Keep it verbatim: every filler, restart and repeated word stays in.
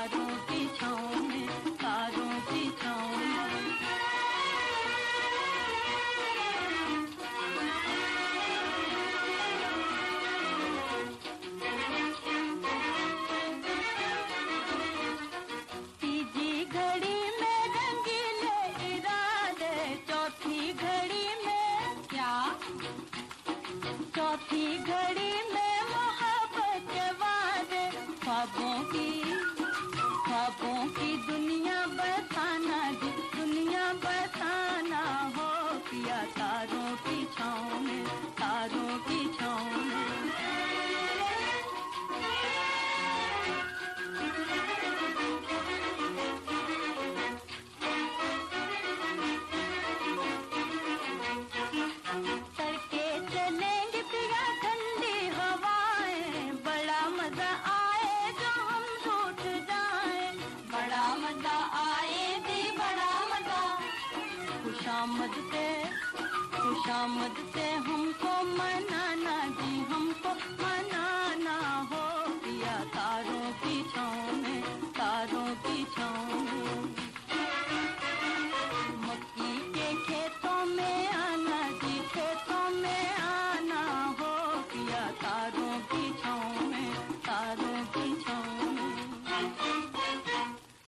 तारों की छाँव में, तारों की छाँव में। तीजी घड़ी में रंगीले इरादे, चौथी घड़ी में क्या, चौथी घड़ी में मोहब्बत के वादे, ख्वाबों की, ख्वाबों की दुनिया बसाना जी, दुनिया बसाना हो पिया तारों की छाँव में, तारों की छाँव में। तड़के चलेंगे पिया ठंडी हवाएं, बड़ा मजा आए जो हम रूठ जाएं, बड़ा मजा आए जी बड़ा मजा। खुशामद से, खुशामद से हमको मनाना जी, हमको मनाना हो पिया तारों की छाँव में, तारों की छाँव।